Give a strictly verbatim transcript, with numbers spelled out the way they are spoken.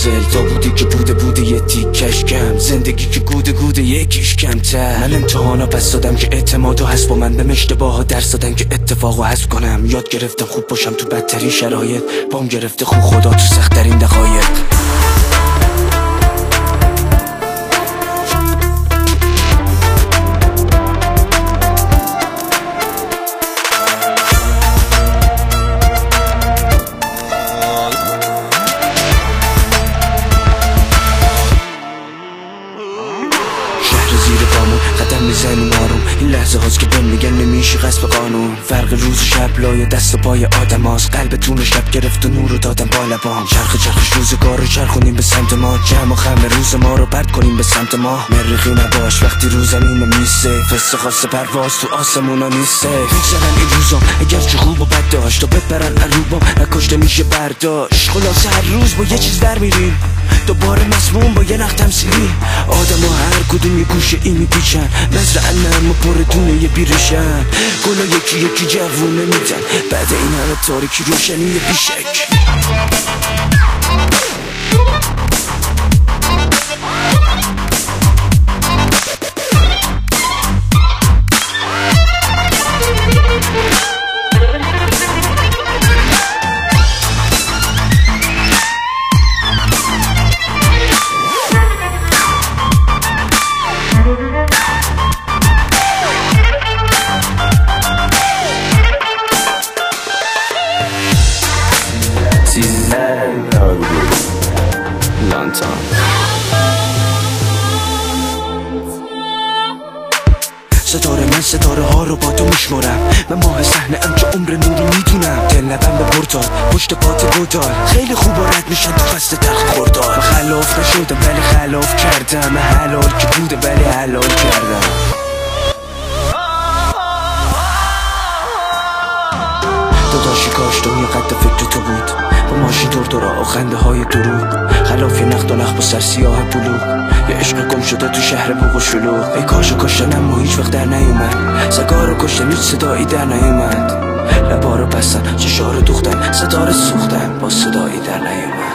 پازل تا بودی که بوده بوده یه تیکش کم، زندگی که گوده گوده یکیش کمتر. من امتحانا پس دادم که اعتمادو هست با من، بهم اشتباها درس دادن که اتفاقو حذف کنم. یاد گرفتم خوب باشم تو بدترین شرایط، بام گرفته خوب خدا تو سخت‌ترین دقایق. قدم میزنیم آروم، این لحظه هاست که بهم میگن نمیشی غصب قانون. فرق روز و شب لای دست و پای آدم هاست، قلبتون رو شب گرفت و نور رو دادم با لبام. چرخ چرخش روزگار رو چرخونیم به سمت ما، جمع و خم روز ما رو پرد کنیم به سمت ما. مریخی نباش وقتی رو زمین ما میسه، فست خاص پرواز تو آسمونا نیسته. میگذرن این روزا اگر چه خوب و بد داشت، تا بپرن عروبا نکشته میشه برداشت. خلاصه هر روز با یه چیز در میریم، دوباره مسموم با یه نخ تمثیلی. آدم ها هر کدوم یه گوشه ای میپیچن، نظر انم و پردونه یه بیرشن. گلا یکی یکی جوونه میدن، بعد این همه تاریکی روشنی یه بیشک. ستاره من ستاره ها رو با تو میشمارم، من ماه صحنه ام که عمر نور رو میدونم. دل لبم به پرتال پشت پات گودال، خیلی خوب رد میشن تو فصل تلخ خوردال. من خلاف نشدم ولی خلاف کردم، من حلال که بوده ولی حلال کردم. داداشی کاش دنیا قد فکر تو بود، با ماشین دور دورا و خنده های درود. خلاف یه نخت و نخ با سر سیاه بلو، یه عشق گم شده تو شهر بوق و شلوغ. ای کاشو کشتن اما هیچ وقت در نیومد، سگارو کشتن هیچ صدایی در نیومد. لبا رو بستن چشا رو دوختن، ستاره سوختن با صدایی در نیومد.